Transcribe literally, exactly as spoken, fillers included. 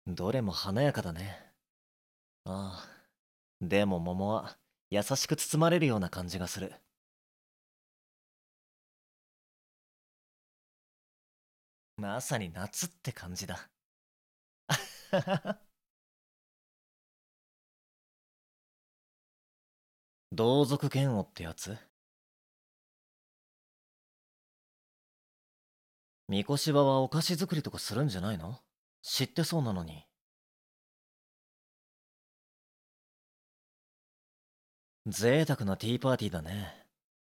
どれも華やかだね。ああ。でも桃は優しく包まれるような感じがする。まさに夏って感じだ。同族嫌悪ってやつ？三越場はお菓子作りとかするんじゃないの？知ってそうなのに。贅沢なティーパーティーだね。